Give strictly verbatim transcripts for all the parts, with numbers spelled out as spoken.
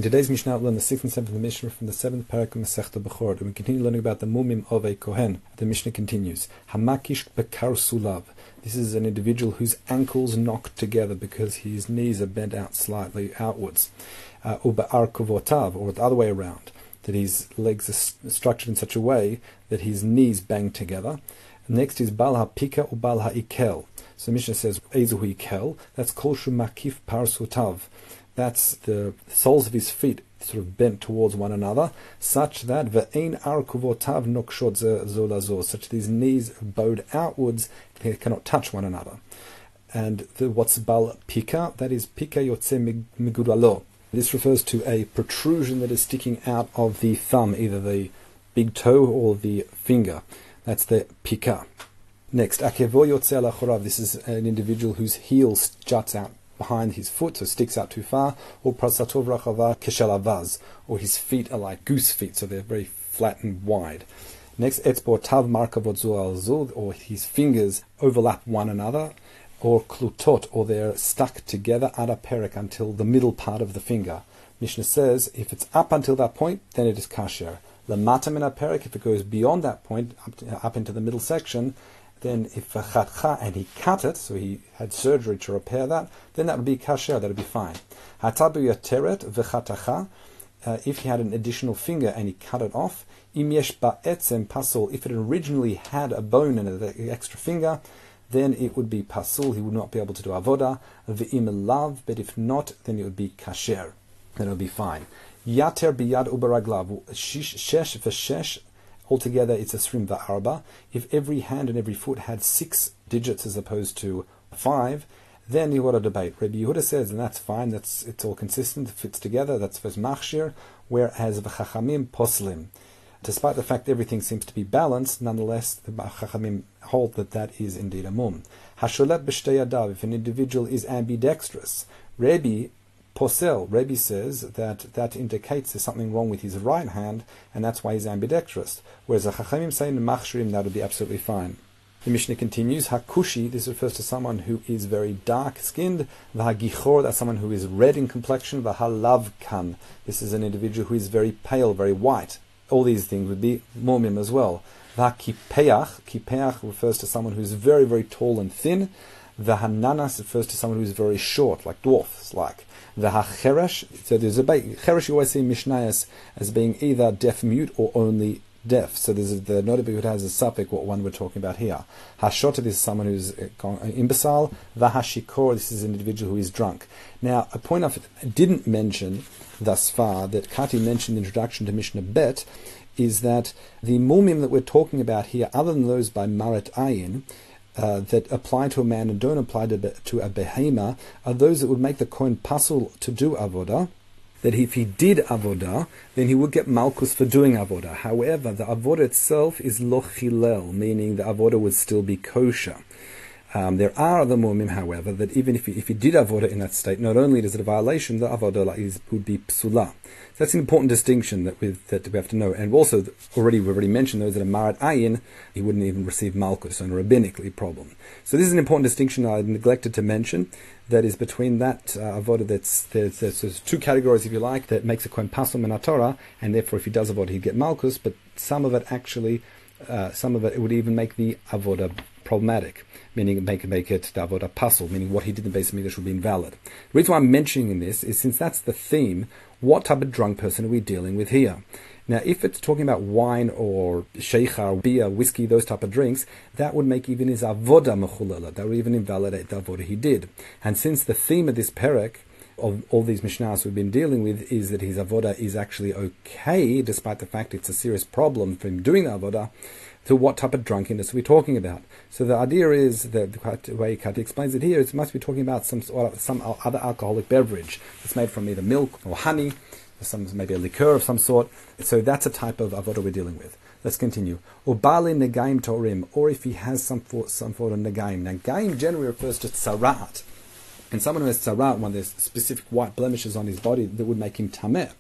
In today's Mishnah, we'll learn the sixth and seventh Mishnah from the seventh parak of Masechta Bechorot, and we continue learning about the mumim of a kohen. The Mishnah continues, Hamakish bekar sulav. This is an individual whose ankles knock together because his knees are bent out slightly outwards. Uba arkovotav, or the other way around, that his legs are structured in such a way that his knees bang together. Next is bal ha-pika or bal ha-ikel. So Mishnah says, Ezuhu ikel, that's kol shu makif parsutav. That's the soles of his feet sort of bent towards one another, such that ve'ein arkuvotav nokshod zo lazo, such that his knees bowed outwards, they cannot touch one another. And the, what's bal pika? That is pika yotze migudalo. This refers to a protrusion that is sticking out of the thumb, either the big toe or the finger. That's the pika. Next, akevo yotze alachorav. This is an individual whose heel juts out behind his foot, so sticks out too far, or prasatov rachava keshalavaz, or his feet are like goose feet, so they're very flat and wide. Next, etzbo tav markavot zu al zu, or his fingers overlap one another, or klutot, or they're stuck together ad perek until the middle part of the finger. Mishnah says if it's up until that point, then it is kasher. Lamata min perek, if it goes beyond that point, up, to, up into the middle section, then if v'chatcha, and he cut it, so he had surgery to repair that, then that would be kasher, that would be fine. Hatabu yateret v'chatacha, if he had an additional finger and he cut it off, im yesh ba'etzem pasul, if it originally had a bone in it, the extra finger, then it would be pasul, he would not be able to do avoda, v'im lav, but if not, then it would be kasher, then it would be fine. Yater biyad ubaraglav, shesh v'shesh, altogether it's a srim va'arba. If every hand and every foot had six digits as opposed to five, then you got a debate. Rabbi Yehuda says, and that's fine, that's it's all consistent, it fits together, that's first machshir, whereas v'chachamim poslim. Despite the fact everything seems to be balanced, nonetheless, the chachamim hold that that is indeed a mum. Hasholet b'shtei yadav, if an individual is ambidextrous, Rabbi Posel, Rebbe says that that indicates there's something wrong with his right hand, and that's why he's ambidextrous. Whereas the Chachamim say in the Machshirim that would be absolutely fine. The Mishnah continues, Hakushi, this refers to someone who is very dark-skinned. Vahagichor, that's someone who is red in complexion. Vahalavkan, this is an individual who is very pale, very white. All these things would be mumim as well. Vahakipeach, kipeach refers to someone who is very, very tall and thin. Vahananas refers to someone who is very short, like dwarfs, like. The ha-cheresh, so there's a cheresh you always see Mishnayos as being either deaf-mute or only deaf. So there's a, the notable who has a suffix, what one we're talking about here. Ha-shota, this is someone who's an imbecile. The ha-shikor, this is an individual who is drunk. Now, a point I didn't mention thus far, that Kati mentioned in the introduction to Mishnah Bet, is that the mumim that we're talking about here, other than those by Marat Ayin, Uh, that apply to a man and don't apply to, to a behema, are those that would make the kohen pasul to do avoda, that if he did avoda, then he would get malchus for doing avoda. However, the avoda itself is lo chilel, meaning the avoda would still be kosher. Um, there are other mumim, however, that even if he, if he did avoda in that state, not only is it a violation, the avoda is, would be psula. So that's an important distinction that, with, that we have to know. And also, already we've already mentioned those that are marat ayin, he wouldn't even receive malchus, so a rabbinically problem. So this is an important distinction I neglected to mention, that is between that uh, avoda that's, there's, there's, there's two categories, if you like, that makes a kohen pasul min haTorah, and therefore if he does avoda he'd get malchus, but some of it actually, uh, some of it, it would even make the avoda problematic, meaning make, make it the avoda pasul, meaning what he did in the Beis Hamikdash would be invalid. The reason why I'm mentioning this is since that's the theme, what type of drunk person are we dealing with here? Now, if it's talking about wine or sheikha, beer, whiskey, those type of drinks, that would make even his avoda mechulala, that would even invalidate the avoda he did. And since the theme of this perek, of all these mishnahs we've been dealing with, is that his avoda is actually okay, despite the fact it's a serious problem for him doing the avoda, so what type of drunkenness are we talking about? So the idea is, that the way Kati explains it here, is it must be talking about some some other alcoholic beverage that's made from either milk or honey, or some maybe a liqueur of some sort. So that's a type of avodah we're dealing with. Let's continue. Or bali negaim torim, or if he has some for, some sort of negaim. Negaim generally refers to tzarat, and someone who has tzarat, one there's specific white blemishes on his body that would make him tameh.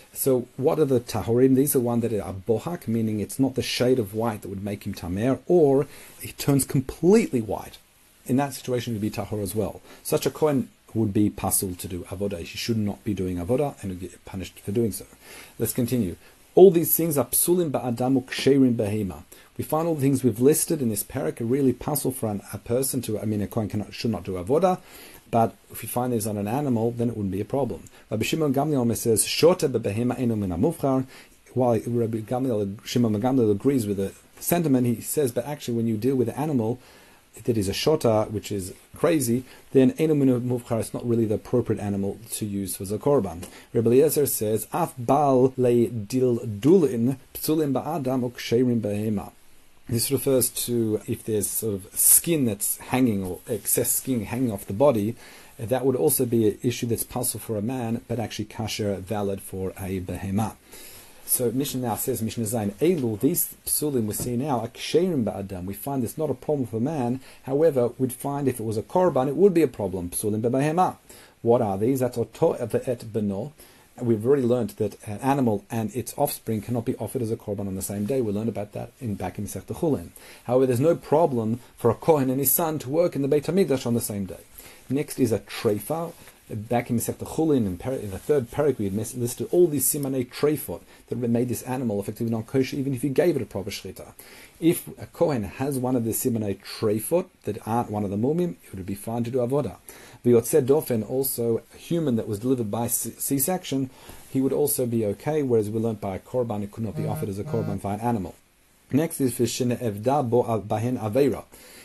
So what are the tahorim? These are one that are bohak, meaning it's not the shade of white that would make him tamer, or he turns completely white. In that situation, it would be tahor as well. Such a kohen would be pasul to do avodah. She should not be doing avodah and would get punished for doing so. Let's continue. All these things are psulim ba'adam u'ksherim behema. We find all the things we've listed in this parak are really pasul for an, a person to, I mean, a kohen cannot, should not do avodah, but if you find these on an animal, then it wouldn't be a problem. Rabbi Shimon Gamliel says, shota bebehema eno min hamufchar. While Rabbi Gamliel, Shimon Gamliel agrees with the sentiment, he says, but actually when you deal with an animal that is a shota, which is crazy, then eno min hamufchar is not really the appropriate animal to use for the korban. Rabbi Eliezer says, af bal le dil dulin psulim ba'adam u'ksherim behema. This refers to if there's sort of skin that's hanging or excess skin hanging off the body, that would also be an issue that's pasul for a man, but actually kasher valid for a behema. So Mishnah now says, Mishnah Zayin, Elu, these psulim we see now are ksherim ba'adam. We find it's not a problem for man. However, we'd find if it was a korban, it would be a problem. Psulim ba'behema. What are these? That's oto ve'et beno. We've already learned that an animal and its offspring cannot be offered as a korban on the same day. We learned about that in back in Masechta Chulin. However, there's no problem for a kohen and his son to work in the Beit HaMikdash on the same day. Next is a treifa. Back in Masechta Chulin, in, per- in the third parak, we had listed all these simanei treifot that made this animal effectively non-kosher, even if you gave it a proper shechita. If a kohen has one of the simanei treifot that aren't one of the mumim, it would be fine to do avodah. V'yotzeh dofen, also a human that was delivered by C-section, he would also be okay, whereas we learnt by a korban, it could not be offered as a korban by an animal. Next is v'shene evda bo bahen aveira,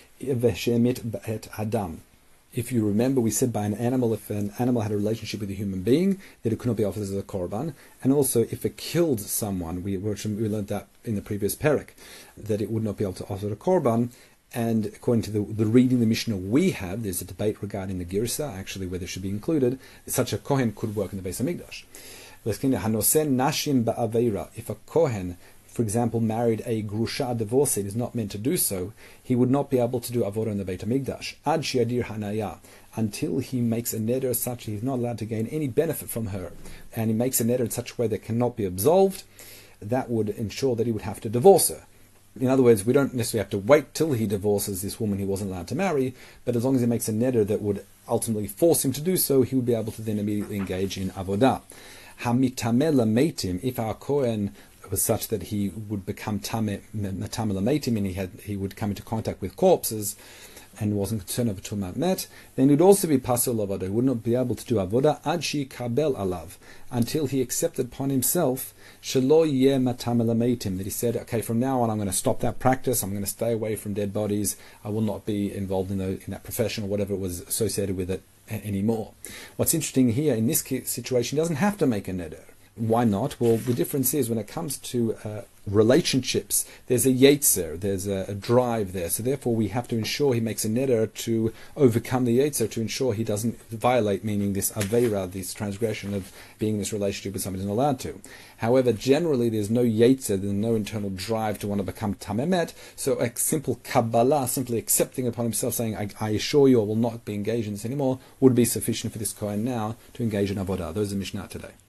v'shemit b'et adam. If you remember, we said by an animal, if an animal had a relationship with a human being, that it could not be offered as a korban. And also, if it killed someone, we, we learned that in the previous parak, that it would not be able to offer a korban. And according to the, the reading the Mishnah we have, there's a debate regarding the girsa, actually whether it should be included. Such a kohen could work in the Beis HaMikdash. If a kohen, for example, married a grusha, divorcee, and is not meant to do so, he would not be able to do avodah in the Beit HaMikdash. Ad shiadir hanaya, until he makes a neder such that he's not allowed to gain any benefit from her, and he makes a neder in such a way that cannot be absolved, that would ensure that he would have to divorce her. In other words, we don't necessarily have to wait till he divorces this woman he wasn't allowed to marry, but as long as he makes a neder that would ultimately force him to do so, he would be able to then immediately engage in avodah. Hamitameh lameitim, if our kohen was such that he would become tameh lameitim, and he had he would come into contact with corpses, and wasn't concerned over tumat met, then he would also be pasul avodah. He would not be able to do avodah ad shi kabel alav, until he accepted upon himself shelo yeh matameh lameitim, that he said, okay, from now on I'm going to stop that practice. I'm going to stay away from dead bodies. I will not be involved in, the, in that profession or whatever was associated with it anymore. What's interesting here in this situation, he doesn't have to make a neder. Why not? Well, the difference is when it comes to uh, relationships, there's a yetzer, there's a, a drive there. So therefore we have to ensure he makes a neder to overcome the yetzer, to ensure he doesn't violate, meaning this aveira, this transgression of being in this relationship with somebody he's not allowed to. However, generally there's no yetzer, there's no internal drive to want to become tamemet, so a simple kabbalah, simply accepting upon himself, saying, I, I assure you I will not be engaged in this anymore, would be sufficient for this kohen now to engage in avodah. Those are Mishnah today.